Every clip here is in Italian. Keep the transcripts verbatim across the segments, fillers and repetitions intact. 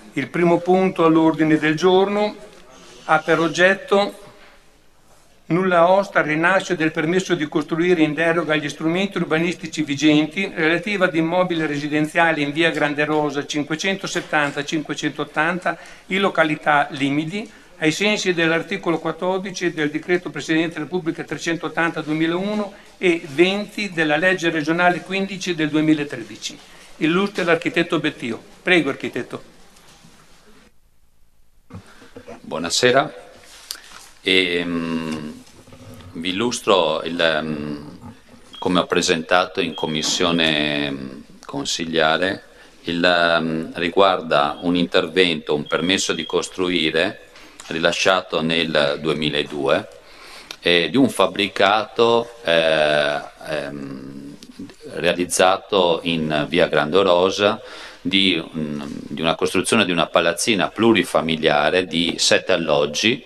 Il primo punto all'ordine del giorno ha per oggetto nulla osta al rilascio del permesso di costruire in deroga agli strumenti urbanistici vigenti relativa ad immobili residenziali in via Grande Rosa cinquecentosettanta cinquecentottanta in località Limidi, ai sensi dell'articolo quattordici del decreto Presidente della Repubblica trecentottanta duemilauno e venti della legge regionale quindici del duemilatredici. Illustra l'architetto Bettio. Prego, architetto. Buonasera. E, um, vi illustro il, um, come ho presentato in commissione um, consigliare, il, um, riguarda un intervento, un permesso di costruire rilasciato nel duemiladue eh, di un fabbricato eh, ehm, realizzato in via Grande Rosa di, um, di una costruzione di una palazzina plurifamiliare di sette alloggi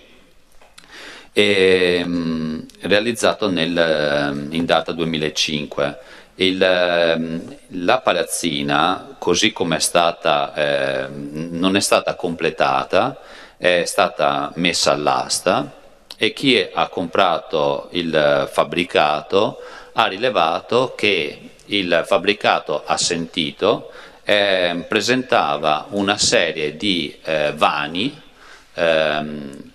e, um, realizzato nel, in data duemilacinque. Il, la palazzina, così come è stata, eh, non è stata completata, è stata messa all'asta e chi ha comprato il fabbricato ha rilevato che il fabbricato assentito eh, presentava una serie di eh, vani, ehm,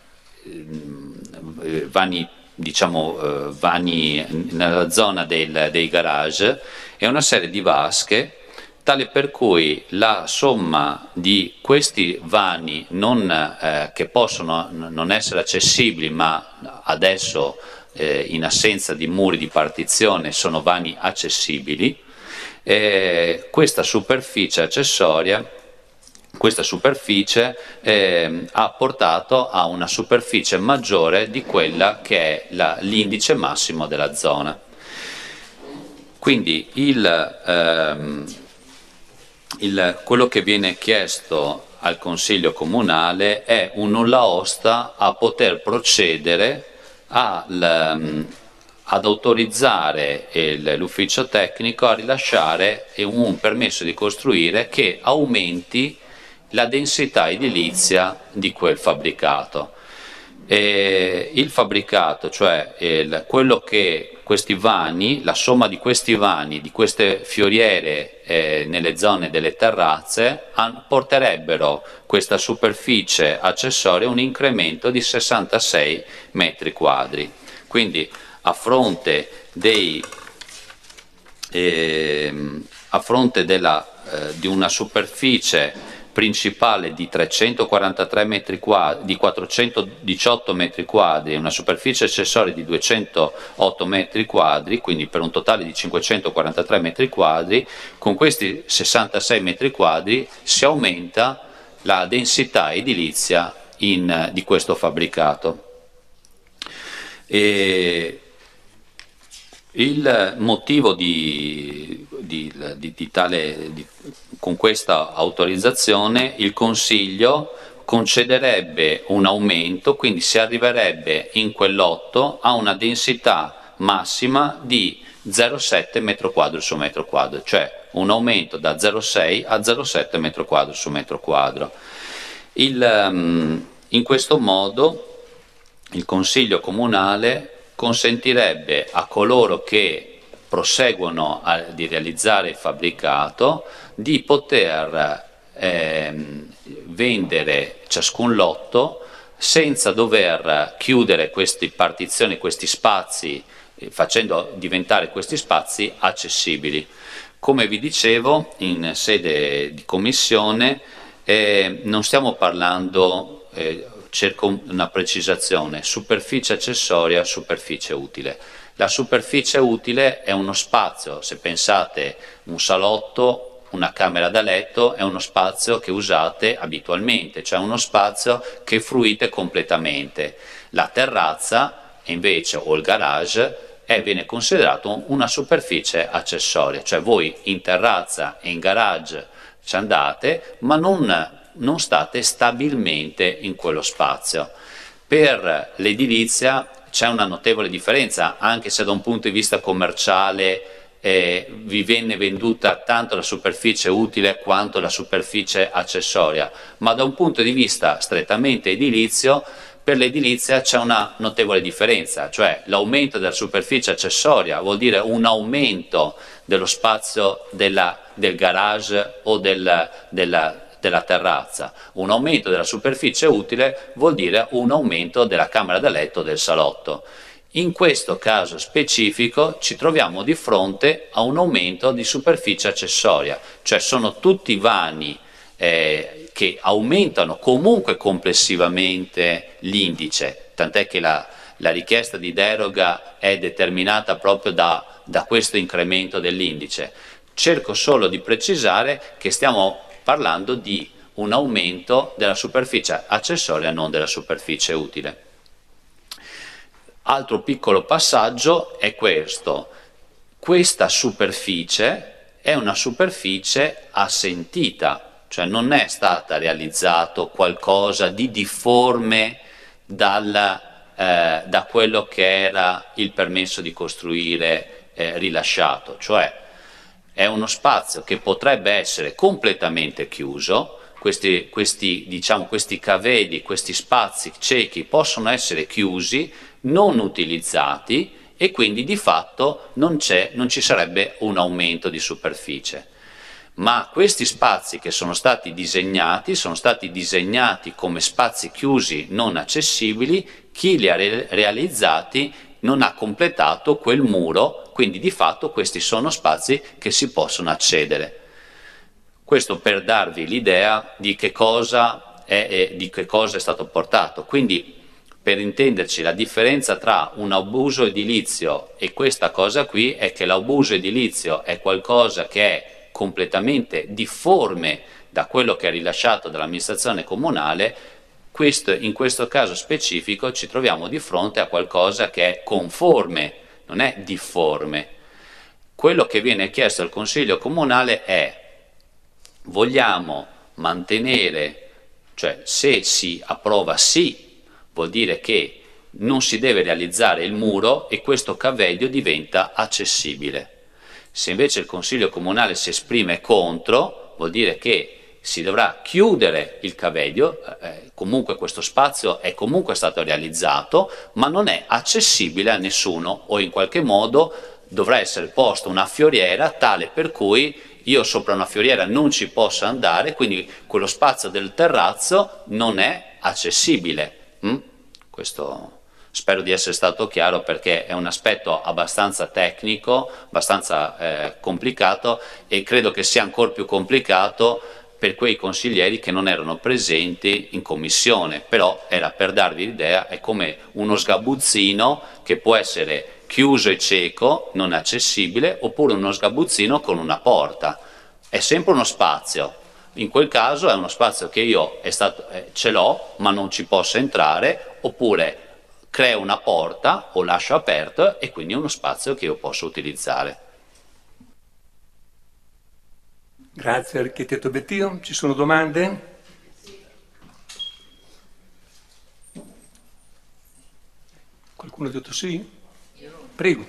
vani diciamo eh, vani nella zona del, dei garage e una serie di vasche, tale per cui la somma di questi vani non, eh, che possono non essere accessibili, ma adesso eh, in assenza di muri di partizione sono vani accessibili, eh, questa superficie accessoria Questa superficie eh, ha portato a una superficie maggiore di quella che è la, l'indice massimo della zona. Quindi il, ehm, il, quello che viene chiesto al Consiglio Comunale è un nulla osta a poter procedere al, ad autorizzare il, l'ufficio tecnico a rilasciare un permesso di costruire che aumenti la densità edilizia di quel fabbricato. E il fabbricato, cioè il, quello che questi vani, la somma di questi vani, di queste fioriere eh, nelle zone delle terrazze, an, porterebbero questa superficie accessoria un incremento di sessantasei metri quadri. Quindi a fronte dei eh, a fronte della, eh, di una superficie principale di trecentoquarantatré metri quadri, di quattrocentodiciotto metri quadri e una superficie accessoria di duecentootto metri quadri, quindi per un totale di cinquecentoquarantatré metri quadri, con questi sessantasei metri quadri si aumenta la densità edilizia in, di questo fabbricato. E il motivo di, di, di, di tale, di, con questa autorizzazione il Consiglio concederebbe un aumento, quindi si arriverebbe in quell'otto a una densità massima di zero virgola sette metro quadro su metro quadro, cioè un aumento da zero virgola sei a zero virgola sette metro quadro su metro quadro. Il, um, in questo modo il Consiglio Comunale consentirebbe a coloro che proseguono a, di realizzare il fabbricato di poter eh, vendere ciascun lotto senza dover chiudere queste partizioni, questi spazi, eh, facendo diventare questi spazi accessibili. Come vi dicevo in sede di commissione, eh, non stiamo parlando eh, cerco una precisazione, superficie accessoria, superficie utile. La superficie utile è uno spazio, se pensate un salotto, una camera da letto, è uno spazio che usate abitualmente, cioè uno spazio che fruite completamente. La terrazza invece o il garage è, viene considerato una superficie accessoria, cioè voi in terrazza e in garage ci andate, ma non non state stabilmente in quello spazio. Per l'edilizia c'è una notevole differenza, anche se da un punto di vista commerciale eh, vi venne venduta tanto la superficie utile quanto la superficie accessoria, ma da un punto di vista strettamente edilizio, per l'edilizia c'è una notevole differenza, cioè l'aumento della superficie accessoria vuol dire un aumento dello spazio della, del garage o del, della, della terrazza, un aumento della superficie utile vuol dire un aumento della camera da letto o del salotto. In questo caso specifico ci troviamo di fronte a un aumento di superficie accessoria, cioè sono tutti vani eh, che aumentano comunque complessivamente l'indice, tant'è che la, la richiesta di deroga è determinata proprio da, da questo incremento dell'indice. Cerco solo di precisare che stiamo parlando di un aumento della superficie accessoria, non della superficie utile. Altro piccolo passaggio è questo: questa superficie è una superficie assentita, cioè non è stata realizzato qualcosa di difforme dal, eh, da quello che era il permesso di costruire eh, rilasciato, cioè è uno spazio che potrebbe essere completamente chiuso. Questi, questi, diciamo, questi cavedi, questi spazi ciechi possono essere chiusi, non utilizzati, e quindi di fatto non, c'è, non ci sarebbe un aumento di superficie. Ma questi spazi che sono stati disegnati sono stati disegnati come spazi chiusi non accessibili, chi li ha re- realizzati non ha completato quel muro, quindi di fatto questi sono spazi che si possono accedere. Questo per darvi l'idea di che cosa è, è, di che cosa è stato portato. Quindi, per intenderci, la differenza tra un abuso edilizio e questa cosa qui è che l'abuso edilizio è qualcosa che è completamente difforme da quello che è rilasciato dall'amministrazione comunale. Questo, in questo caso specifico ci troviamo di fronte a qualcosa che è conforme, non è difforme. Quello che viene chiesto al Consiglio Comunale è: vogliamo mantenere, cioè se si approva sì, vuol dire che non si deve realizzare il muro e questo cavedio diventa accessibile. Se invece il Consiglio Comunale si esprime contro, vuol dire che si dovrà chiudere il cavedio, eh, comunque questo spazio è comunque stato realizzato, ma non è accessibile a nessuno, o in qualche modo dovrà essere posta una fioriera tale per cui io sopra una fioriera non ci posso andare, quindi quello spazio del terrazzo non è accessibile. Mm? Questo spero di essere stato chiaro, perché è un aspetto abbastanza tecnico, abbastanza eh, complicato, e credo che sia ancora più complicato per quei consiglieri che non erano presenti in commissione, però era per darvi l'idea, è come uno sgabuzzino che può essere chiuso e cieco, non accessibile, oppure uno sgabuzzino con una porta. È sempre uno spazio. In quel caso è uno spazio che io è stato, eh, ce l'ho, ma non ci posso entrare, oppure creo una porta o lascio aperto e quindi è uno spazio che io posso utilizzare. Grazie architetto Bettio. Ci sono domande? Qualcuno ha detto sì? Prego.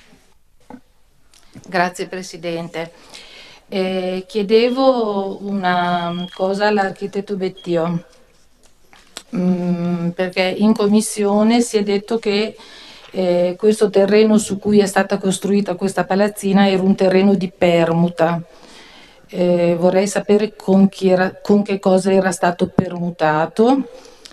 Grazie Presidente. Eh, chiedevo una cosa all'architetto Bettio, mm, perché in commissione si è detto che eh, questo terreno su cui è stata costruita questa palazzina era un terreno di permuta. Eh, vorrei sapere con, chi era, con che cosa era stato permutato.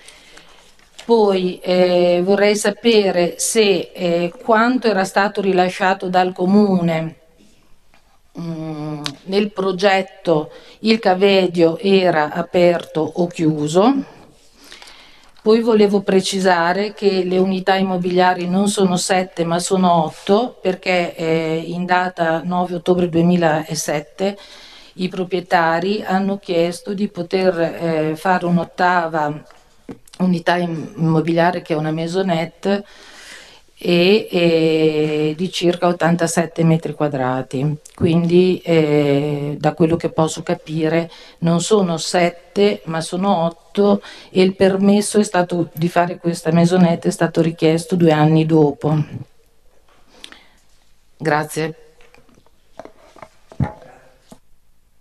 Poi eh, vorrei sapere se eh, quanto era stato rilasciato dal Comune mh, nel progetto il cavedio era aperto o chiuso. Poi volevo precisare che le unità immobiliari non sono sette ma sono otto, perché eh, in data nove ottobre duemilasette i proprietari hanno chiesto di poter eh, fare un'ottava unità immobiliare, che è una maisonette, e, e di circa ottantasette metri quadrati. Quindi eh, da quello che posso capire non sono sette ma sono otto, e il permesso è stato di fare questa maisonette è stato richiesto due anni dopo. Grazie.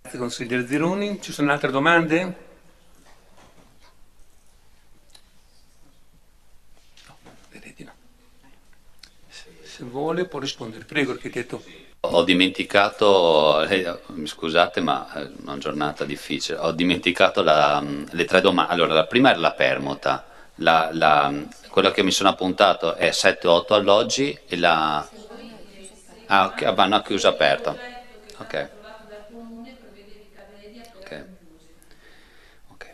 Grazie consigliere Zironi. Ci sono altre domande? No, direi di no. Se vuole può rispondere. Prego, architetto. Ho dimenticato, eh, mi scusate ma è una giornata difficile, ho dimenticato la, le tre domande. Allora, la prima era la permuta, la, la, quella che mi sono appuntato è sette otto alloggi e la... Ah, ok, vanno a chiuso aperto. Ok. Ok. Ok.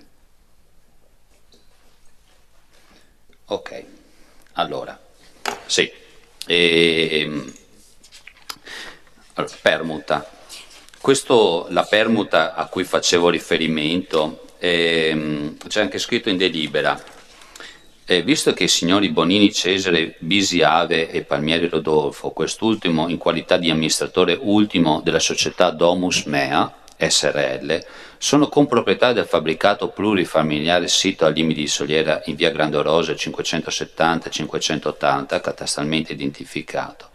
Ok. Allora, sì. E... Allora, permuta. Questo, la permuta a cui facevo riferimento, ehm, c'è anche scritto in delibera. Eh, visto che i signori Bonini Cesare, Bisi Ave e Palmieri Rodolfo, quest'ultimo in qualità di amministratore ultimo della società Domus Mea S R L, sono comproprietari del fabbricato plurifamiliare sito al limite di Soliera in via Grandorosa cinquecentosettanta cinquecentottanta, catastalmente identificato.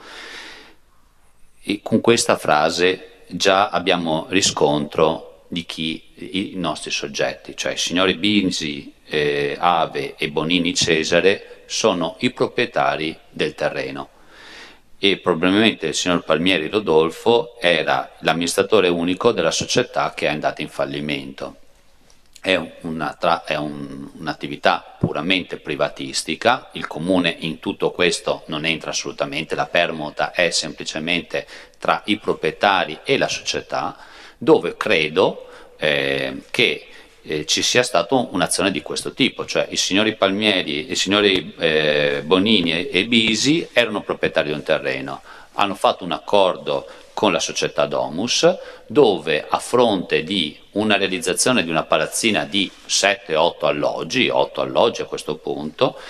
E con questa frase già abbiamo riscontro di chi i nostri soggetti, cioè i signori Bisi, eh, Ave e Bonini Cesare sono i proprietari del terreno e probabilmente il signor Palmieri Rodolfo era l'amministratore unico della società che è andata in fallimento. È, una tra, è un, un'attività puramente privatistica, il comune in tutto questo non entra assolutamente, la permuta è semplicemente tra i proprietari e la società, dove credo eh, che eh, ci sia stata un'azione di questo tipo, cioè i signori Palmieri, i signori eh, Bonini e, e Bisi erano proprietari di un terreno, hanno fatto un accordo con la società Domus, dove a fronte di una realizzazione di una palazzina di sette otto alloggi, otto alloggi a questo punto,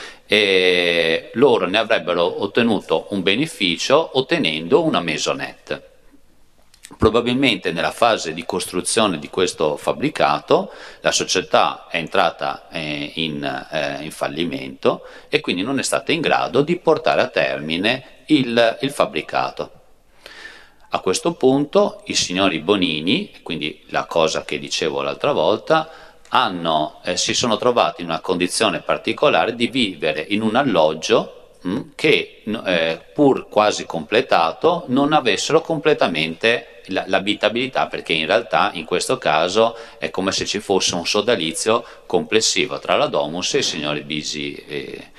eh, loro ne avrebbero ottenuto un beneficio ottenendo una maisonette. Probabilmente nella fase di costruzione di questo fabbricato la società è entrata eh, in, eh, in fallimento e quindi non è stata in grado di portare a termine il, il fabbricato. A questo punto i signori Bonini, quindi la cosa che dicevo l'altra volta, hanno, eh, si sono trovati in una condizione particolare di vivere in un alloggio mh, che eh, pur quasi completato non avessero completamente la, l'abitabilità, perché in realtà in questo caso è come se ci fosse un sodalizio complessivo tra la Domus e i signori Bisi e,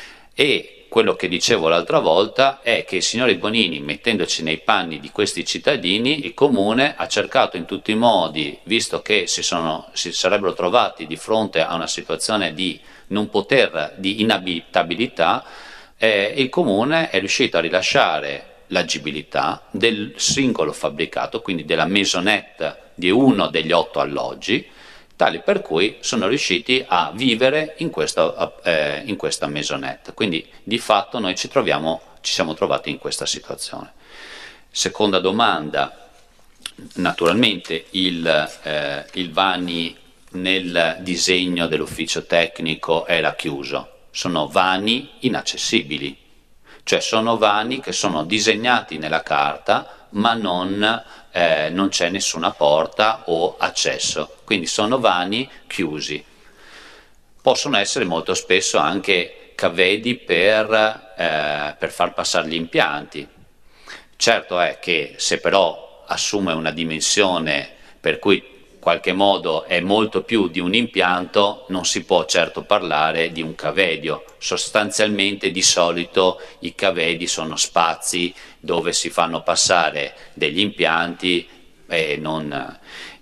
e quello che dicevo l'altra volta è che i signori Bonini, mettendoci nei panni di questi cittadini, il comune ha cercato in tutti i modi, visto che si, sono, si sarebbero trovati di fronte a una situazione di non poter, di inabitabilità, eh, il comune è riuscito a rilasciare l'agibilità del singolo fabbricato, quindi della maisonette di uno degli otto alloggi, tali per cui sono riusciti a vivere in questa, eh, in questa maisonette. Quindi di fatto noi ci, troviamo, ci siamo trovati in questa situazione. Seconda domanda, naturalmente il, eh, il vani nel disegno dell'ufficio tecnico era chiuso, sono vani inaccessibili, cioè sono vani che sono disegnati nella carta ma non... Eh, non c'è nessuna porta o accesso, quindi sono vani chiusi. Possono essere molto spesso anche cavedi per, eh, per far passare gli impianti. Certo è che se però assume una dimensione per cui in qualche modo è molto più di un impianto, non si può certo parlare di un cavedio. Sostanzialmente di solito i cavedi sono spazi dove si fanno passare degli impianti e non...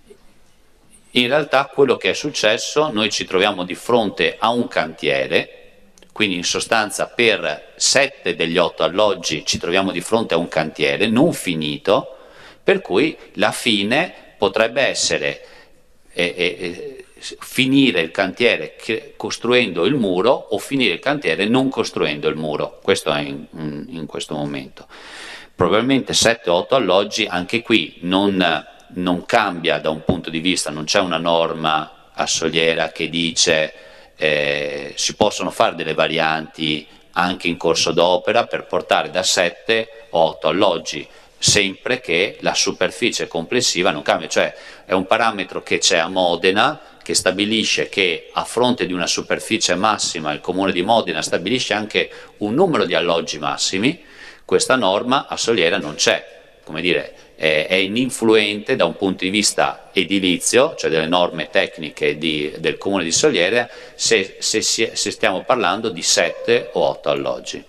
In realtà quello che è successo, noi ci troviamo di fronte a un cantiere, quindi in sostanza per sette degli otto alloggi ci troviamo di fronte a un cantiere non finito, per cui la fine potrebbe essere eh, eh, finire il cantiere costruendo il muro o finire il cantiere non costruendo il muro. Questo è in, in, in questo momento. Probabilmente sette otto alloggi, anche qui non, non cambia da un punto di vista, non c'è una norma a Soliera che dice eh, si possono fare delle varianti anche in corso d'opera per portare da sette a otto alloggi. sempre che la superficie complessiva non cambia, cioè è un parametro che c'è a Modena, che stabilisce che a fronte di una superficie massima il Comune di Modena stabilisce anche un numero di alloggi massimi. Questa norma a Soliera non c'è, come dire, è, è ininfluente da un punto di vista edilizio, cioè delle norme tecniche di, del Comune di Soliera, se, se, se stiamo parlando di sette o otto alloggi.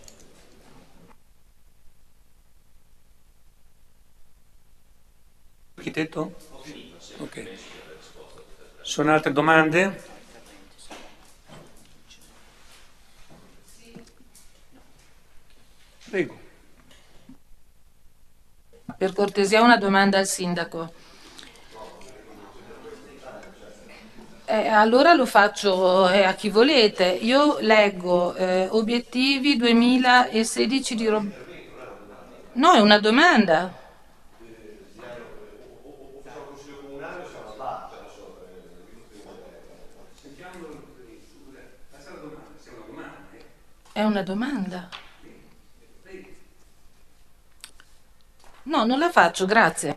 Architetto? Ok. Sono altre domande? Prego. Per cortesia una domanda al sindaco. Eh, allora lo faccio eh, a chi volete. Io leggo eh, obiettivi duemilasedici di Rob... No, è una domanda. È una domanda. No, non la faccio, grazie.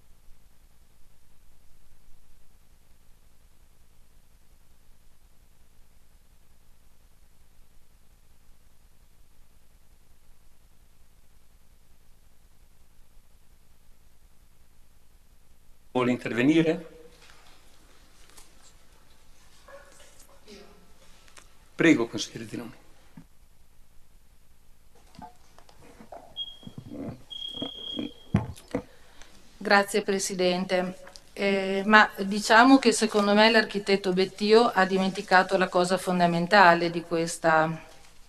Vuole intervenire? Prego, consigliere Zinoni. Grazie Presidente. Eh, ma diciamo che secondo me l'architetto Bettio ha dimenticato la cosa fondamentale di questa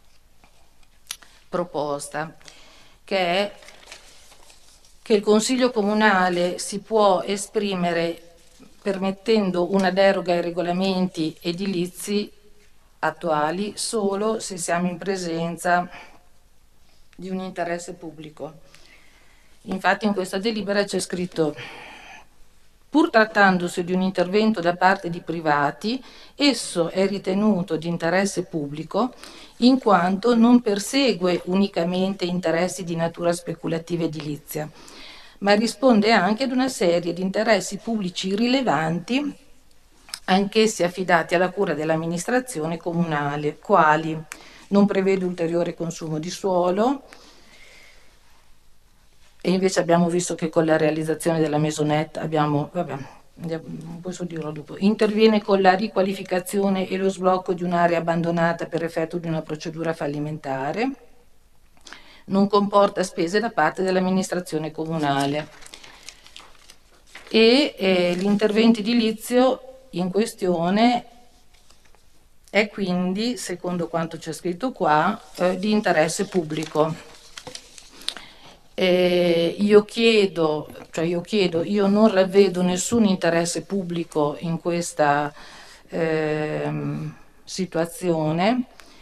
proposta, che è che il Consiglio Comunale si può esprimere permettendo una deroga ai regolamenti edilizi attuali solo se siamo in presenza di un interesse pubblico. Infatti in questa delibera c'è scritto: pur trattandosi di un intervento da parte di privati, esso è ritenuto di interesse pubblico in quanto non persegue unicamente interessi di natura speculativa edilizia, ma risponde anche ad una serie di interessi pubblici rilevanti, anch'essi affidati alla cura dell'amministrazione comunale, quali: non prevede ulteriore consumo di suolo, e invece abbiamo visto che con la realizzazione della maisonette abbiamo, vabbè, posso dirlo dopo, interviene con la riqualificazione e lo sblocco di un'area abbandonata per effetto di una procedura fallimentare, non comporta spese da parte dell'amministrazione comunale e eh, l'intervento edilizio in questione è quindi, secondo quanto c'è scritto qua, eh, di interesse pubblico. Eh, io chiedo, cioè io chiedo, io non ravvedo nessun interesse pubblico in questa eh, situazione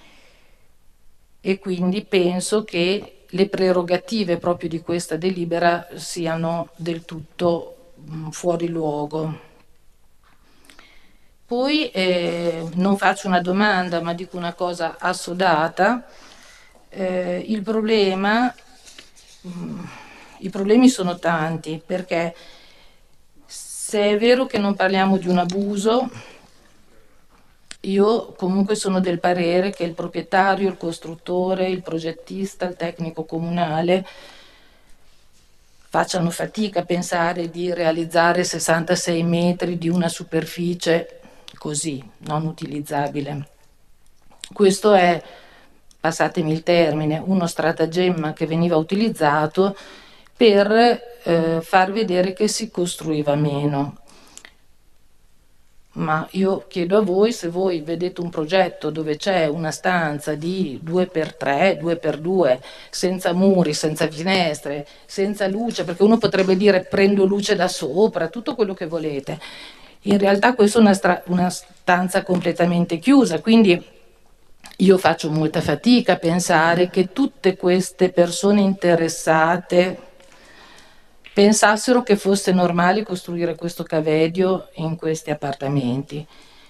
e quindi penso che le prerogative proprio di questa delibera siano del tutto mh, fuori luogo. Poi eh, non faccio una domanda ma dico una cosa assodata, eh, il problema I problemi sono tanti, perché se è vero che non parliamo di un abuso, io comunque sono del parere che il proprietario, il costruttore, il progettista, il tecnico comunale facciano fatica a pensare di realizzare sessantasei metri di una superficie così, non utilizzabile. Questo è, passatemi il termine, uno stratagemma che veniva utilizzato per eh, far vedere che si costruiva meno. Ma io chiedo a voi, se voi vedete un progetto dove c'è una stanza di due per tre, due per due, senza muri, senza finestre, senza luce, perché uno potrebbe dire prendo luce da sopra, tutto quello che volete. In realtà questa è una, stra- una stanza completamente chiusa, quindi io faccio molta fatica a pensare che tutte queste persone interessate pensassero che fosse normale costruire questo cavedio in questi appartamenti.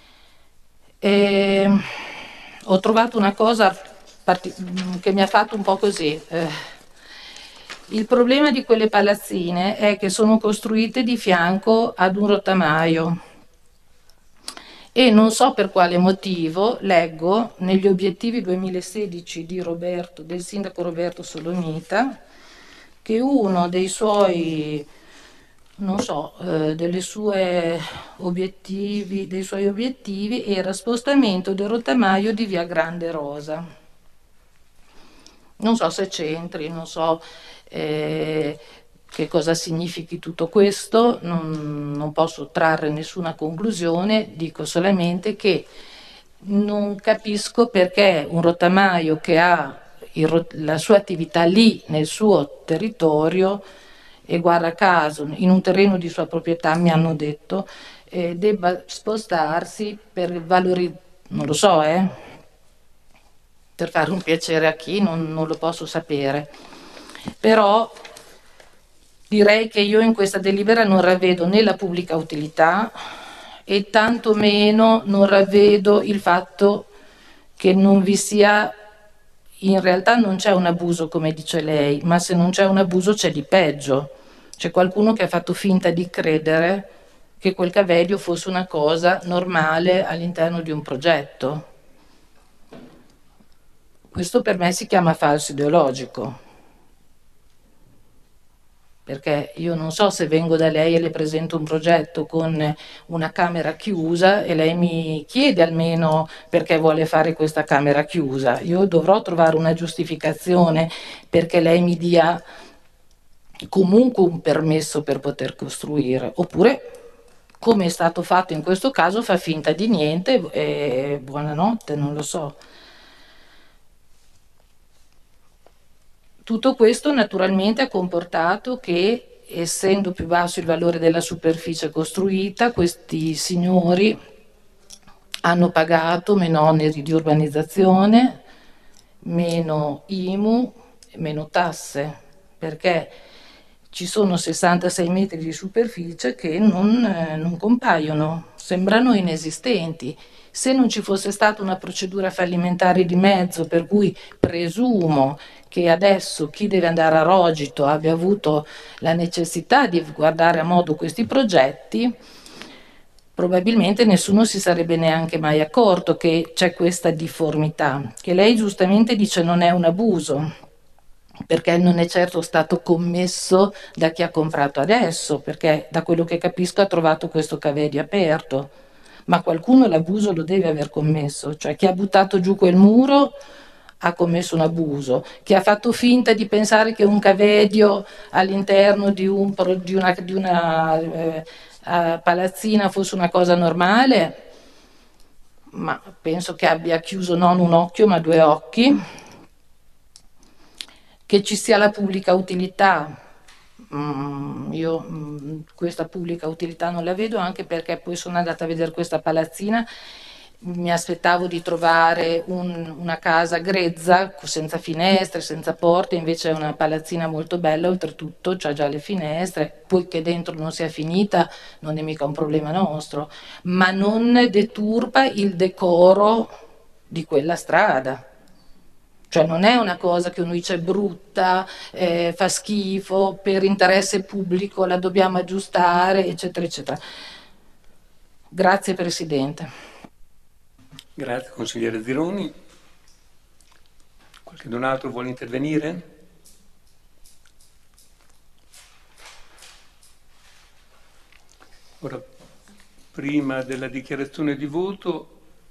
E ho trovato una cosa parti- che mi ha fatto un po' così. Eh, Il problema di quelle palazzine è che sono costruite di fianco ad un rottamaio e non so per quale motivo, leggo negli obiettivi duemilasedici di Roberto, del sindaco Roberto Solomita, che uno dei suoi, non so, eh, delle sue obiettivi, dei suoi obiettivi era spostamento del rottamaio di via Grande Rosa. Non so se c'entri, non so eh, che cosa significhi tutto questo, non, non posso trarre nessuna conclusione, dico solamente che non capisco perché un rottamaio che ha il, la sua attività lì nel suo territorio e guarda caso in un terreno di sua proprietà, mi hanno detto, eh, debba spostarsi per valori, non lo so, eh, per fare un piacere a chi, non, non lo posso sapere. Però direi che io in questa delibera non ravvedo né la pubblica utilità e tantomeno non ravvedo il fatto che non vi sia, in realtà non c'è un abuso come dice lei, ma se non c'è un abuso c'è di peggio. C'è qualcuno che ha fatto finta di credere che quel cavedio fosse una cosa normale all'interno di un progetto. Questo per me si chiama falso ideologico, perché io non so se vengo da lei e le presento un progetto con una camera chiusa e lei mi chiede almeno perché vuole fare questa camera chiusa. Io dovrò trovare una giustificazione perché lei mi dia comunque un permesso per poter costruire, oppure, come è stato fatto in questo caso, fa finta di niente e buonanotte, non lo so. Tutto questo naturalmente ha comportato che, essendo più basso il valore della superficie costruita, questi signori hanno pagato meno oneri di urbanizzazione, meno I M U, meno tasse, perché ci sono sessantasei metri di superficie che non, eh, non compaiono, sembrano inesistenti. Se non ci fosse stata una procedura fallimentare di mezzo, per cui presumo che adesso chi deve andare a Rogito abbia avuto la necessità di guardare a modo questi progetti, probabilmente nessuno si sarebbe neanche mai accorto che c'è questa difformità, che lei giustamente dice non è un abuso, perché non è certo stato commesso da chi ha comprato adesso, perché da quello che capisco ha trovato questo cavedio aperto, ma qualcuno l'abuso lo deve aver commesso, cioè chi ha buttato giù quel muro ha commesso un abuso, chi ha fatto finta di pensare che un cavedio all'interno di, un, di una, di una eh, palazzina fosse una cosa normale, ma penso che abbia chiuso non un occhio ma due occhi. Che ci sia la pubblica utilità, mm, io mm, questa pubblica utilità non la vedo, anche perché poi sono andata a vedere questa palazzina, mi aspettavo di trovare un, una casa grezza, senza finestre, senza porte, invece è una palazzina molto bella, oltretutto c'ha già le finestre, poi che dentro non sia finita non è mica un problema nostro, ma non deturpa il decoro di quella strada. Cioè non è una cosa che uno dice brutta, eh, fa schifo, per interesse pubblico la dobbiamo aggiustare, eccetera, eccetera. Grazie Presidente. Grazie consigliere Zironi. Qualcun altro vuole intervenire? Ora, prima della dichiarazione di voto,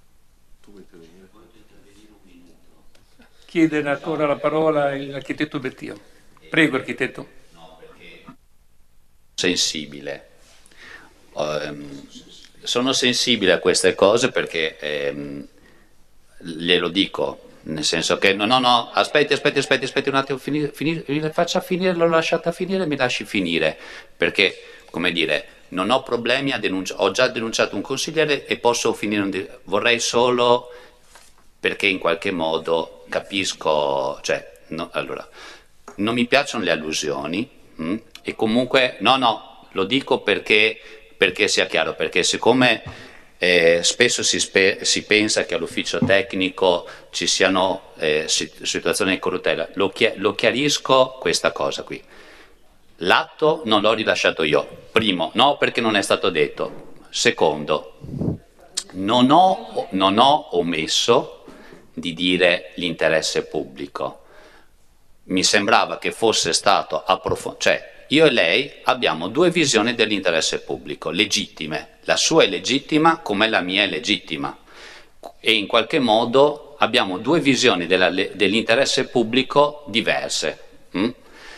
chiedere ancora la parola all'architetto Bettio. Prego, architetto. No, perché sensibile. Um, sono sensibile a queste cose perché ehm, glielo dico, nel senso che no, no, no, aspetti, aspetti, aspetti, aspetti un attimo, finire, finire, faccia finire, l'ho lasciata finire, mi lasci finire, perché, come dire, non ho problemi a denunciare, ho già denunciato un consigliere e posso finire, un vorrei solo, perché in qualche modo capisco, cioè, no, allora, non mi piacciono le allusioni mh? E comunque, no, no, lo dico perché, perché sia chiaro, perché siccome Eh, spesso si, spe- si pensa che all'ufficio tecnico ci siano eh, situazioni di corruttela. Lo, chi- lo chiarisco questa cosa qui. L'atto non l'ho rilasciato io. Primo, no, perché non è stato detto. Secondo, non ho, non ho omesso di dire l'interesse pubblico. Mi sembrava che fosse stato approfondito. Cioè, io e lei abbiamo due visioni dell'interesse pubblico, legittime. La sua è legittima come la mia è legittima. E in qualche modo abbiamo due visioni della, dell'interesse pubblico diverse. Mm?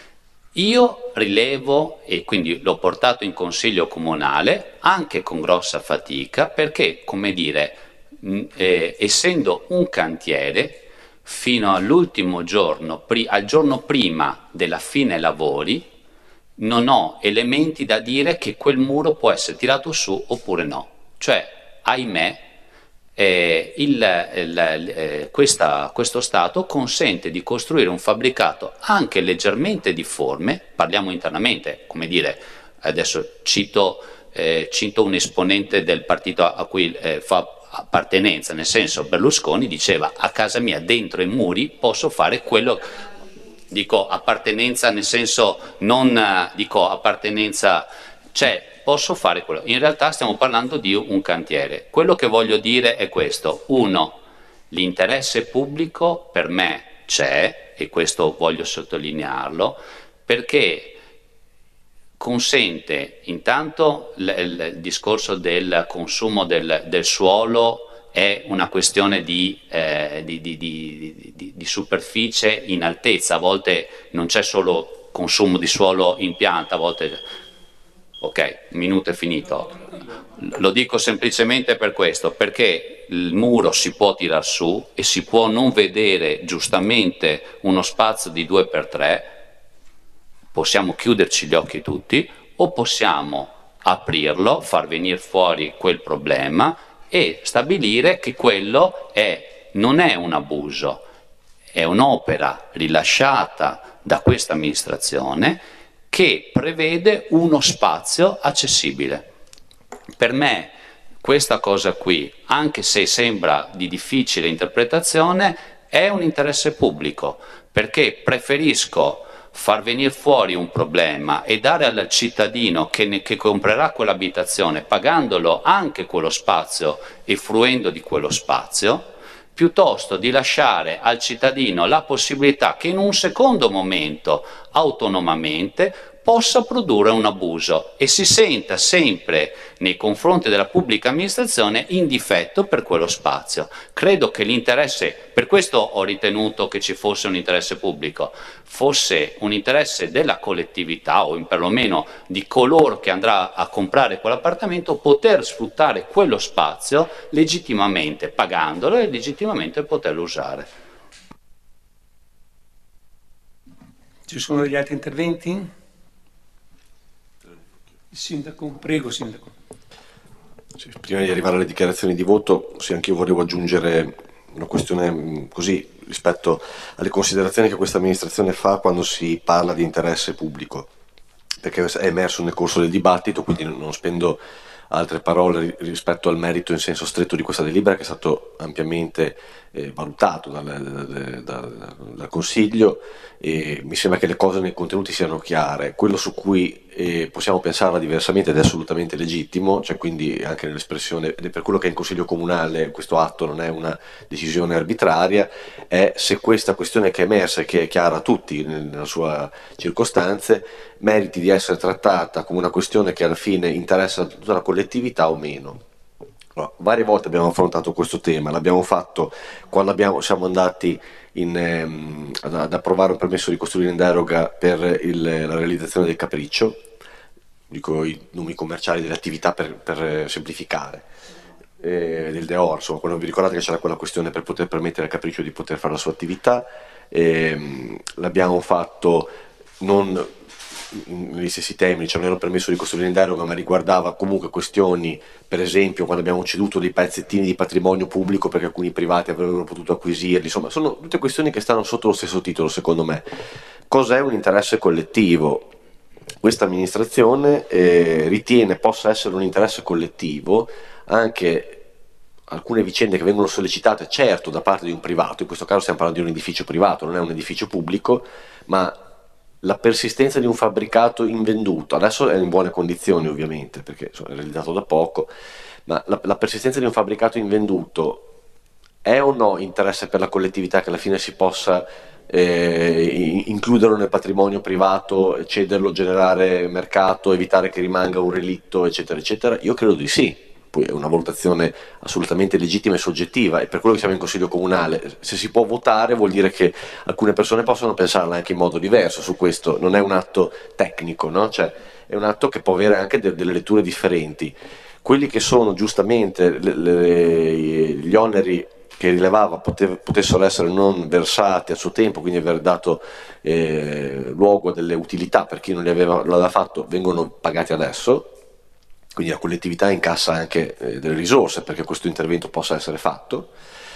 Io rilevo, e quindi l'ho portato in consiglio comunale, anche con grossa fatica, perché, come dire, mh, eh, essendo un cantiere, fino all'ultimo giorno, pri- al giorno prima della fine lavori, non ho elementi da dire che quel muro può essere tirato su oppure no. Cioè, ahimè, eh, il, il, eh, questa, questo Stato consente di costruire un fabbricato anche leggermente difforme, parliamo internamente, come dire, adesso cito, eh, cito un esponente del partito a cui eh, fa appartenenza, nel senso Berlusconi diceva a casa mia dentro i muri posso fare quello, dico appartenenza nel senso non dico appartenenza, cioè posso fare quello. In realtà stiamo parlando di un cantiere. Quello che voglio dire è questo: uno, l'interesse pubblico per me c'è, e questo voglio sottolinearlo, perché consente intanto il, il discorso del consumo del, del suolo è una questione di, eh, di, di, di, di, di superficie in altezza, a volte non c'è solo consumo di suolo in pianta, a volte... Ok, un minuto è finito. Lo dico semplicemente per questo, perché il muro si può tirar su e si può non vedere giustamente uno spazio di due per tre, possiamo chiuderci gli occhi tutti, o possiamo aprirlo, far venire fuori quel problema e stabilire che quello è, non è un abuso, è un'opera rilasciata da questa amministrazione che prevede uno spazio accessibile. Per me questa cosa qui, anche se sembra di difficile interpretazione, è un interesse pubblico, perché preferisco far venire fuori un problema e dare al cittadino che, ne, che comprerà quell'abitazione, pagandolo anche quello spazio e fruendo di quello spazio, piuttosto di lasciare al cittadino la possibilità che in un secondo momento, autonomamente, possa produrre un abuso e si senta sempre nei confronti della pubblica amministrazione in difetto per quello spazio. Credo che l'interesse, per questo ho ritenuto che ci fosse un interesse pubblico, fosse un interesse della collettività o perlomeno di coloro che andrà a comprare quell'appartamento, poter sfruttare quello spazio legittimamente, pagandolo e legittimamente poterlo usare. Ci sono degli altri interventi? Il sindaco, prego sindaco. Sì, prima di arrivare alle dichiarazioni di voto, sì, anche io volevo aggiungere una questione così rispetto alle considerazioni che questa amministrazione fa quando si parla di interesse pubblico, perché è emerso nel corso del dibattito, quindi non spendo altre parole rispetto al merito in senso stretto di questa delibera che è stato ampiamente eh, valutato dal, dal, dal, dal Consiglio, e mi sembra che le cose nei contenuti siano chiare. Quello su cui eh, possiamo pensarla diversamente ed è assolutamente legittimo, cioè quindi anche nell'espressione, per quello che è in Consiglio Comunale questo atto non è una decisione arbitraria, è se questa questione che è emersa e che è chiara a tutti nella sua circostanze meriti di essere trattata come una questione che alla fine interessa tutta la collettività o meno. Allora, varie volte abbiamo affrontato questo tema, l'abbiamo fatto quando abbiamo, siamo andati in, ehm, ad, ad approvare un permesso di costruire in deroga per il, la realizzazione del Capriccio, dico i nomi commerciali delle attività per, per semplificare, eh, del Deor, insomma, quando vi ricordate che c'era quella questione per poter permettere al Capriccio di poter fare la sua attività, ehm, l'abbiamo fatto non negli stessi termini, cioè non era un permesso di costruire in deroga, ma riguardava comunque questioni, per esempio quando abbiamo ceduto dei pezzettini di patrimonio pubblico perché alcuni privati avrebbero potuto acquisirli, insomma sono tutte questioni che stanno sotto lo stesso titolo secondo me. Cos'è un interesse collettivo? Questa amministrazione eh, ritiene possa essere un interesse collettivo anche alcune vicende che vengono sollecitate, certo da parte di un privato, in questo caso stiamo parlando di un edificio privato, non è un edificio pubblico, ma la persistenza di un fabbricato invenduto, adesso è in buone condizioni ovviamente perché è realizzato da poco, ma la, la persistenza di un fabbricato invenduto è o no interesse per la collettività che alla fine si possa eh, includerlo nel patrimonio privato, cederlo, generare mercato, evitare che rimanga un relitto, eccetera, eccetera? Io credo di sì. Poi è una valutazione assolutamente legittima e soggettiva, e per quello che siamo in Consiglio Comunale, se si può votare vuol dire che alcune persone possono pensarla anche in modo diverso su questo, non è un atto tecnico, no? Cioè, è un atto che può avere anche de- delle letture differenti. Quelli che sono giustamente le, le, gli oneri che rilevava pote- potessero essere non versati a suo tempo, quindi aver dato eh, luogo a delle utilità per chi non li aveva, l'aveva fatto, vengono pagati adesso, quindi la collettività incassa anche eh, delle risorse perché questo intervento possa essere fatto,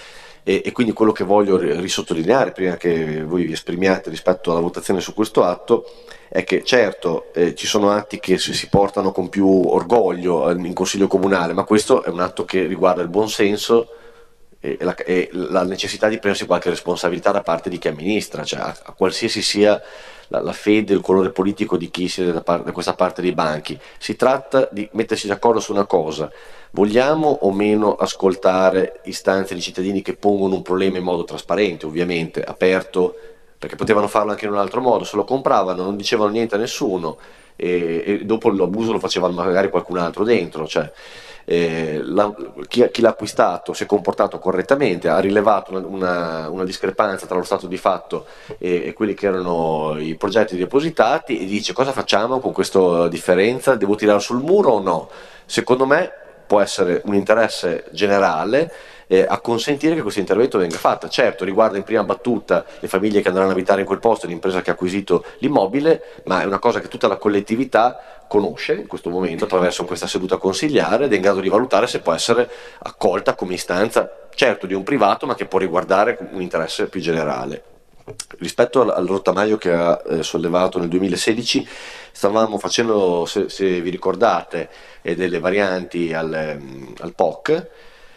e, e quindi quello che voglio risottolineare prima che voi vi esprimiate rispetto alla votazione su questo atto è che certo eh, ci sono atti che si, si portano con più orgoglio in Consiglio Comunale, ma questo è un atto che riguarda il buonsenso e la, e la necessità di prendersi qualche responsabilità da parte di chi amministra, cioè a, a qualsiasi sia la, la fede, il colore politico di chi siede da, par- da questa parte dei banchi. Si tratta di mettersi d'accordo su una cosa: vogliamo o meno ascoltare istanze di cittadini che pongono un problema in modo trasparente, ovviamente, aperto, perché potevano farlo anche in un altro modo, se lo compravano, non dicevano niente a nessuno e, e dopo l'abuso lo faceva magari qualcun altro dentro, cioè Eh, la, chi, chi l'ha acquistato si è comportato correttamente, ha rilevato una, una, una discrepanza tra lo stato di fatto e, e quelli che erano i progetti depositati, e dice: cosa facciamo con questa differenza? Devo tirare sul muro o no? Secondo me può essere un interesse generale eh, a consentire che questo intervento venga fatto. Certo, riguarda in prima battuta le famiglie che andranno a abitare in quel posto, l'impresa che ha acquisito l'immobile, ma è una cosa che tutta la collettività conosce in questo momento attraverso questa seduta consigliare ed è in grado di valutare se può essere accolta come istanza, certo di un privato, ma che può riguardare un interesse più generale. Rispetto al, al rottamaio che ha eh, sollevato nel duemilasedici, stavamo facendo, se, se vi ricordate, eh, delle varianti al, ehm, al P O C,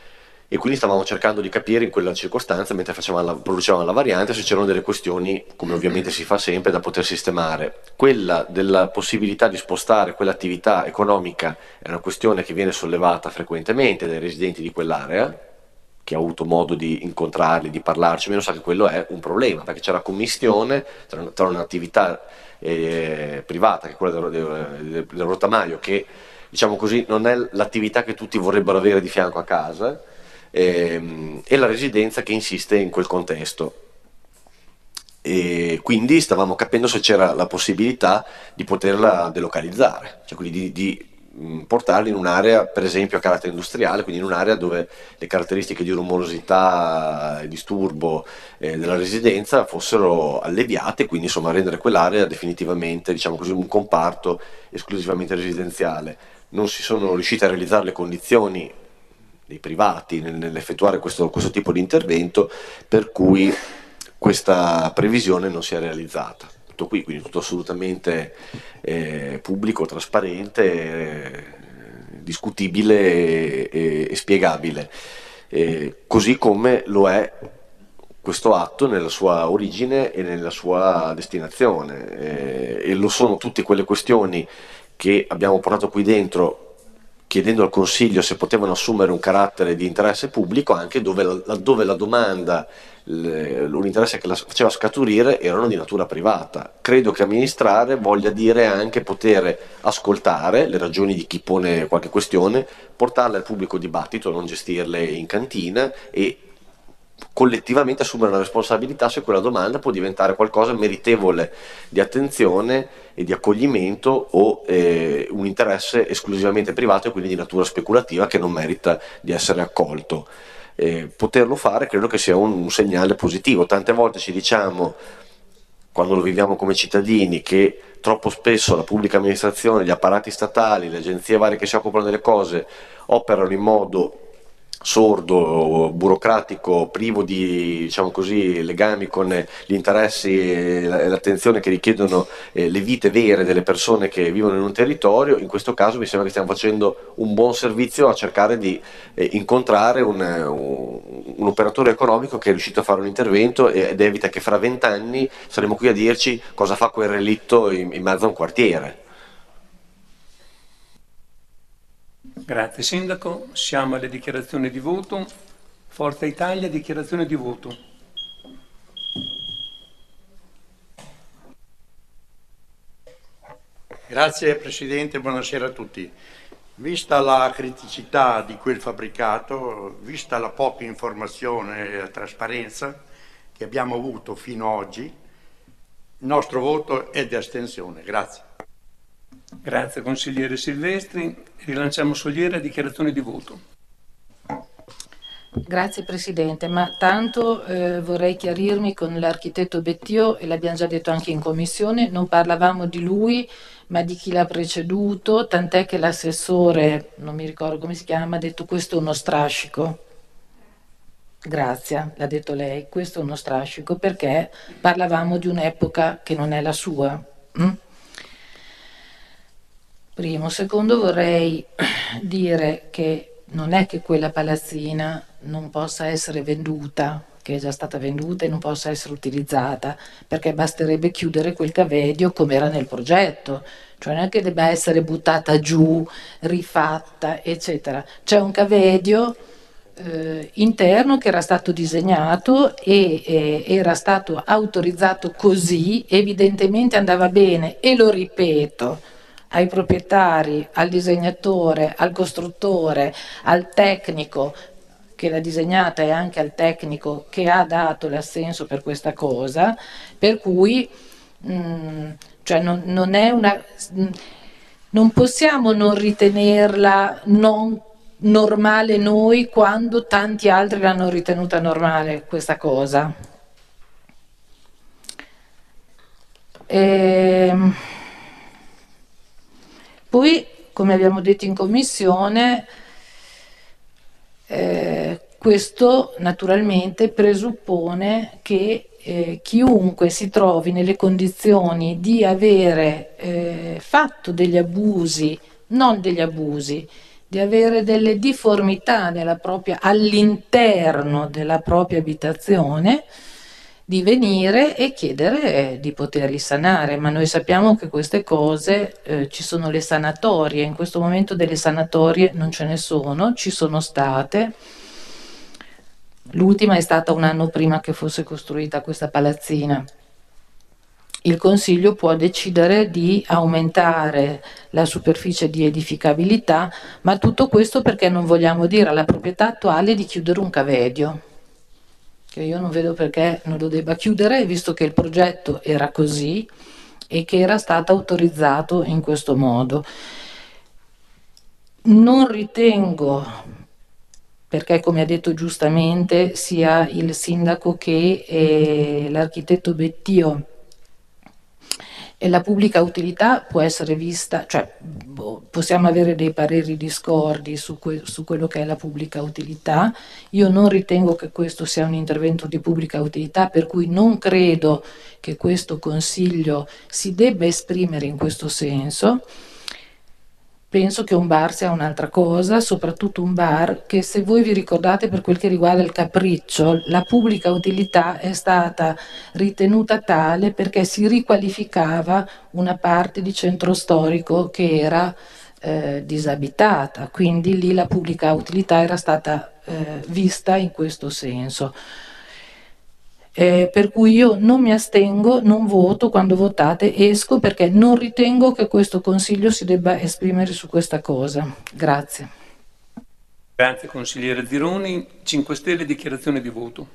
e quindi stavamo cercando di capire in quella circostanza, mentre facevamo la, producevamo la variante, se c'erano delle questioni, come ovviamente si fa sempre, da poter sistemare. Quella della possibilità di spostare quell'attività economica è una questione che viene sollevata frequentemente dai residenti di quell'area, che ha avuto modo di incontrarli, di parlarci, meno sa che quello è un problema, perché c'è la commistione tra, tra un'attività eh, privata, che è quella del, del, del rottamaio, che diciamo così non è l'attività che tutti vorrebbero avere di fianco a casa, ehm, e la residenza che insiste in quel contesto. E quindi stavamo capendo se c'era la possibilità di poterla delocalizzare, cioè quindi di, di portarli in un'area per esempio a carattere industriale, quindi in un'area dove le caratteristiche di rumorosità e disturbo eh, della residenza fossero alleviate, quindi insomma rendere quell'area definitivamente, diciamo così, un comparto esclusivamente residenziale. Non si sono riusciti a realizzare le condizioni dei privati nell'effettuare questo, questo tipo di intervento, per cui questa previsione non si è realizzata. Tutto qui, quindi tutto assolutamente eh, pubblico, trasparente, eh, discutibile e, e spiegabile, eh, così come lo è questo atto nella sua origine e nella sua destinazione, eh, e lo sono tutte quelle questioni che abbiamo portato qui dentro chiedendo al Consiglio se potevano assumere un carattere di interesse pubblico, anche dove la, dove la domanda, l'interesse che la faceva scaturire erano di natura privata. Credo che amministrare voglia dire anche poter ascoltare le ragioni di chi pone qualche questione, portarle al pubblico dibattito, non gestirle in cantina, e collettivamente assumere una responsabilità se quella domanda può diventare qualcosa meritevole di attenzione e di accoglimento o eh, un interesse esclusivamente privato e quindi di natura speculativa che non merita di essere accolto. Eh, poterlo fare credo che sia un, un segnale positivo. Tante volte ci diciamo, quando lo viviamo come cittadini, che troppo spesso la pubblica amministrazione, gli apparati statali, le agenzie varie che si occupano delle cose operano in modo sordo, burocratico, privo di, diciamo così, legami con gli interessi e l'attenzione che richiedono eh, le vite vere delle persone che vivono in un territorio. In questo caso mi sembra che stiamo facendo un buon servizio a cercare di eh, incontrare un, un, un operatore economico che è riuscito a fare un intervento ed evita che fra vent'anni saremo qui a dirci cosa fa quel relitto in, in mezzo a un quartiere. Grazie Sindaco, siamo alle dichiarazioni di voto. Forza Italia, dichiarazione di voto. Grazie Presidente, buonasera a tutti. Vista la criticità di quel fabbricato, vista la poca informazione e la trasparenza che abbiamo avuto fino ad oggi, il nostro voto è di astensione. Grazie. Grazie consigliere Silvestri. Rilanciamo Soliera, dichiarazione di voto. Grazie Presidente, ma tanto eh, vorrei chiarirmi con l'architetto Bettio, e l'abbiamo già detto anche in commissione, non parlavamo di lui ma di chi l'ha preceduto, tant'è che l'assessore, non mi ricordo come si chiama, ha detto questo è uno strascico. Grazie, l'ha detto lei, questo è uno strascico, perché parlavamo di un'epoca che non è la sua. Mm? Primo. Secondo, vorrei dire che non è che quella palazzina non possa essere venduta, che è già stata venduta e non possa essere utilizzata, perché basterebbe chiudere quel Cavedio come era nel progetto, cioè non è che debba essere buttata giù, rifatta, eccetera. C'è un Cavedio eh, interno che era stato disegnato e eh, era stato autorizzato così, evidentemente andava bene, e lo ripeto, ai proprietari, al disegnatore, al costruttore, al tecnico che l'ha disegnata e anche al tecnico che ha dato l'assenso per questa cosa, per cui mh, cioè non, non è una mh, non possiamo non ritenerla non normale noi quando tanti altri l'hanno ritenuta normale questa cosa. Ehm Poi, come abbiamo detto in commissione, eh, questo naturalmente presuppone che eh, chiunque si trovi nelle condizioni di avere eh, fatto degli abusi, non degli abusi, di avere delle difformità nella propria, all'interno della propria abitazione, di venire e chiedere di poterli sanare, ma noi sappiamo che queste cose eh, ci sono le sanatorie, in questo momento delle sanatorie non ce ne sono, ci sono state, l'ultima è stata un anno prima che fosse costruita questa palazzina. Il Consiglio può decidere di aumentare la superficie di edificabilità, ma tutto questo perché non vogliamo dire alla proprietà attuale di chiudere un Cavedio, che io non vedo perché non lo debba chiudere, visto che il progetto era così e che era stato autorizzato in questo modo. Non ritengo, perché come ha detto giustamente sia il sindaco che eh, l'architetto Bettio, e la pubblica utilità può essere vista, cioè boh, possiamo avere dei pareri discordi su, que su quello che è la pubblica utilità. Io non ritengo che questo sia un intervento di pubblica utilità, per cui non credo che questo Consiglio si debba esprimere in questo senso. Penso che un bar sia un'altra cosa, soprattutto un bar che, se voi vi ricordate, per quel che riguarda il Capriccio, la pubblica utilità è stata ritenuta tale perché si riqualificava una parte di centro storico che era eh, disabitata, quindi lì la pubblica utilità era stata eh, vista in questo senso. Eh, per cui io non mi astengo, non voto, quando votate esco, perché non ritengo che questo Consiglio si debba esprimere su questa cosa. Grazie. Grazie consigliere Zironi. cinque Stelle, dichiarazione di voto.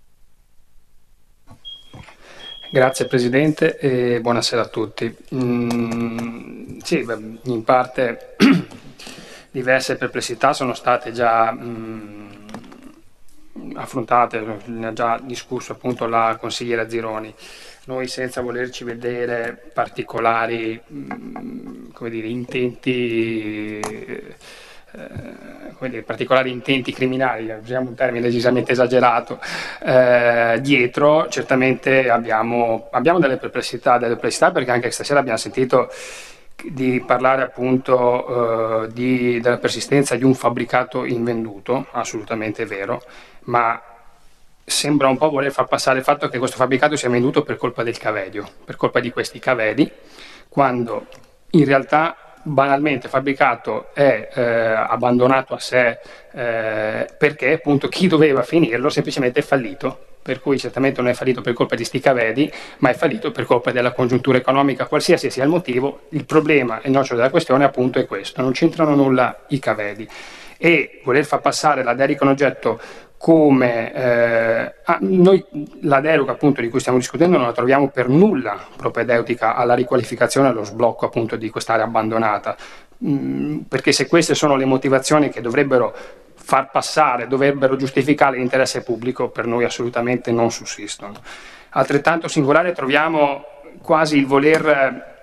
Grazie Presidente e buonasera a tutti. Mm, sì, in parte diverse perplessità sono state già mm, affrontate, ne ha già discusso appunto la consigliera Zironi. Noi, senza volerci vedere particolari mh, come dire, intenti eh, eh, come dire, particolari intenti criminali, usiamo un termine decisamente esagerato, eh, dietro, certamente abbiamo, abbiamo delle perplessità, delle perplessità perché anche stasera abbiamo sentito di parlare appunto eh, di, della persistenza di un fabbricato invenduto, assolutamente vero, ma sembra un po' voler far passare il fatto che questo fabbricato sia venduto per colpa del Cavedio, per colpa di questi cavedi, quando in realtà banalmente il fabbricato è eh, abbandonato a sé eh, perché appunto chi doveva finirlo semplicemente è fallito. Per cui certamente non è fallito per colpa di sti cavedi, ma è fallito per colpa della congiuntura economica, qualsiasi sia il motivo. Il problema e il nocciolo della questione appunto è questo, non c'entrano nulla i cavedi. E voler far passare la deroga in oggetto come eh, ah, noi la deroga appunto di cui stiamo discutendo non la troviamo per nulla propedeutica alla riqualificazione e allo sblocco appunto di quest'area abbandonata, mm, perché se queste sono le motivazioni che dovrebbero far passare, dovrebbero giustificare l'interesse pubblico, per noi assolutamente non sussistono. Altrettanto singolare troviamo quasi il voler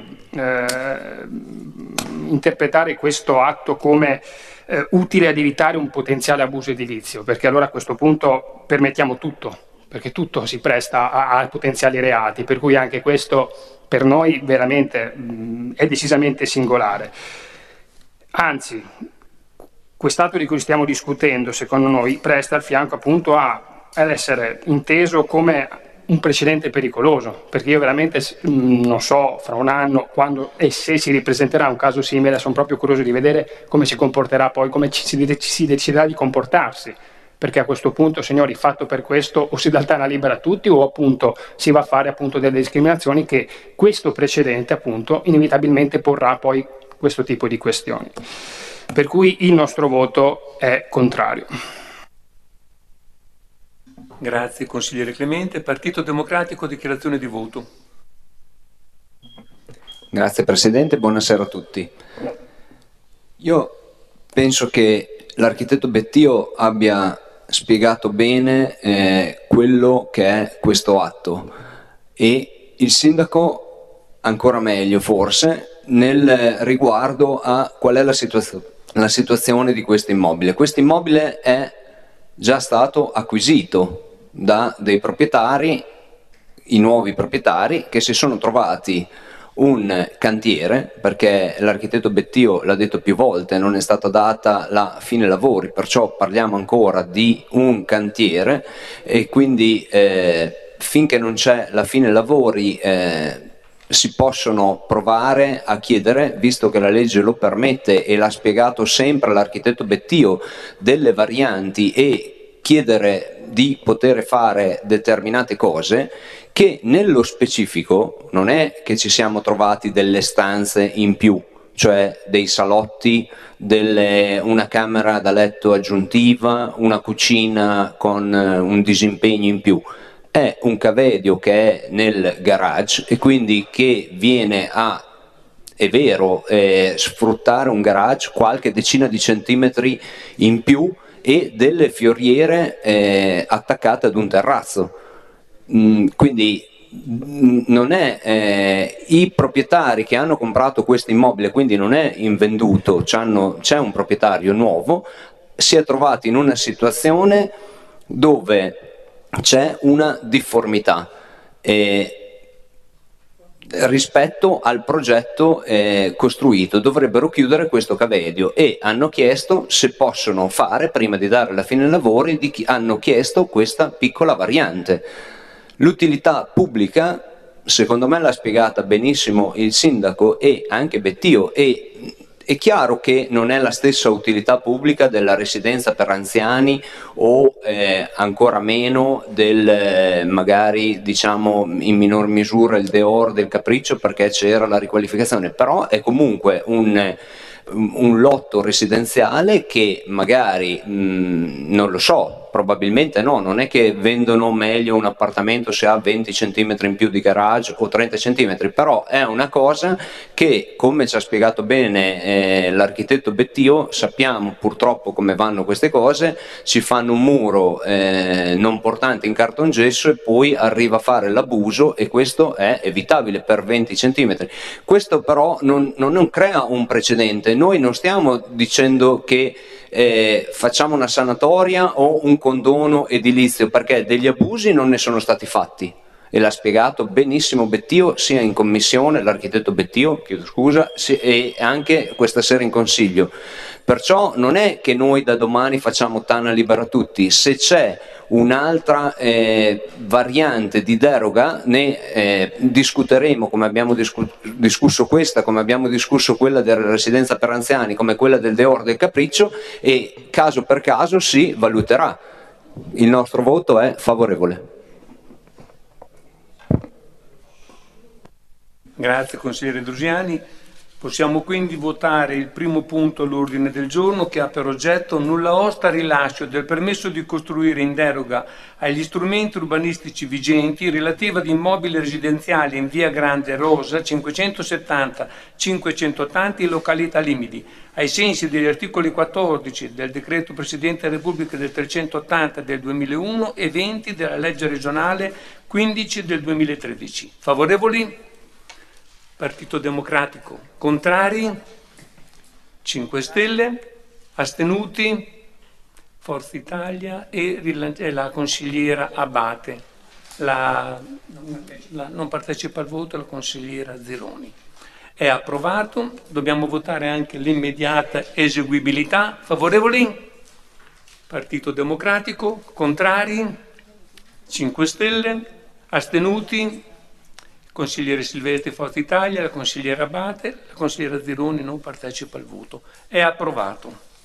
eh, interpretare questo atto come eh, utile ad evitare un potenziale abuso edilizio, perché allora a questo punto permettiamo tutto, perché tutto si presta a, a potenziali reati, per cui anche questo per noi veramente mh, è decisamente singolare. Anzi, quest'atto di cui stiamo discutendo, secondo noi, presta al fianco appunto a, ad essere inteso come un precedente pericoloso, perché io veramente mh, non so fra un anno quando e se si ripresenterà un caso simile, sono proprio curioso di vedere come si comporterà poi, come ci, si, si deciderà di comportarsi, perché a questo punto, signori, fatto per questo o si dà il tana libera a tutti o appunto si va a fare appunto delle discriminazioni che questo precedente appunto inevitabilmente porrà poi questo tipo di questioni. Per cui il nostro voto è contrario. Grazie consigliere Clemente. Partito Democratico, dichiarazione di voto. Grazie Presidente, buonasera a tutti. Io penso che l'architetto Bettio abbia spiegato bene eh, quello che è questo atto e il sindaco ancora meglio forse nel riguardo a qual è la situazione la situazione di questo immobile. Questo immobile è già stato acquisito da dei proprietari, i nuovi proprietari, che si sono trovati un cantiere, perché l'architetto Bettio l'ha detto più volte, non è stata data la fine lavori, perciò parliamo ancora di un cantiere e quindi eh, finché non c'è la fine lavori eh, si possono provare a chiedere, visto che la legge lo permette e l'ha spiegato sempre l'architetto Bettio, delle varianti e chiedere di poter fare determinate cose, che nello specifico non è che ci siamo trovati delle stanze in più, cioè dei salotti, delle, una camera da letto aggiuntiva, una cucina con un disimpegno in più. È un cavedio che è nel garage e quindi che viene a, è vero, eh, sfruttare un garage qualche decina di centimetri in più e delle fioriere eh, attaccate ad un terrazzo. Mm, quindi mm, non è eh, i proprietari che hanno comprato questo immobile, quindi non è invenduto, c'è un proprietario nuovo, si è trovato in una situazione dove c'è una difformità eh, rispetto al progetto eh, costruito. Dovrebbero chiudere questo cavedio e hanno chiesto se possono fare, prima di dare la fine lavori, di chi, hanno chiesto questa piccola variante. L'utilità pubblica secondo me l'ha spiegata benissimo il sindaco e anche Bettio, e è chiaro che non è la stessa utilità pubblica della residenza per anziani o eh, ancora meno del eh, magari diciamo in minor misura il Deor del Capriccio, perché c'era la riqualificazione, però è comunque un, un lotto residenziale che magari mh, non lo so, Probabilmente no, non è che vendono meglio un appartamento se ha venti centimetri in più di garage o trenta centimetri, però è una cosa che, come ci ha spiegato bene eh, l'architetto Bettio, sappiamo purtroppo come vanno queste cose, ci fanno un muro eh, non portante in cartongesso e poi arriva a fare l'abuso, e questo è evitabile per venti centimetri. Questo però non, non, non crea un precedente. Noi non stiamo dicendo che eh, facciamo una sanatoria o un condono edilizio, perché degli abusi non ne sono stati fatti, e l'ha spiegato benissimo Bettio sia in commissione, l'architetto Bettio, chiedo scusa, e anche questa sera in consiglio. Perciò non è che noi da domani facciamo tana libera tutti. Se c'è un'altra eh, variante di deroga ne eh, discuteremo, come abbiamo discu- discusso questa, come abbiamo discusso quella della residenza per anziani, come quella del Deor del Capriccio, e caso per caso si valuterà. Il nostro voto è favorevole. Grazie consigliere Drusiani. Possiamo quindi votare il primo punto all'ordine del giorno, che ha per oggetto nulla osta rilascio del permesso di costruire in deroga agli strumenti urbanistici vigenti relativo ad immobili residenziali in via Grande Rosa cinquecentosettanta cinquecentottanta in località Limidi, ai sensi degli articoli quattordici del decreto Presidente della Repubblica del trecentottanta del duemilauno e venti della legge regionale quindici del duemilatredici. Favorevoli? Partito Democratico. Contrari? cinque Stelle. Astenuti? Forza Italia e, e la consigliera Abate. La, la, non partecipa al voto la consigliera Zeroni. È approvato. Dobbiamo votare anche l'immediata eseguibilità. Favorevoli? Partito Democratico. Contrari? cinque Stelle. Astenuti? Consigliere Silvetti, Forza Italia, la consigliera Abate, la consigliera Zeroni non partecipa al voto. È approvato.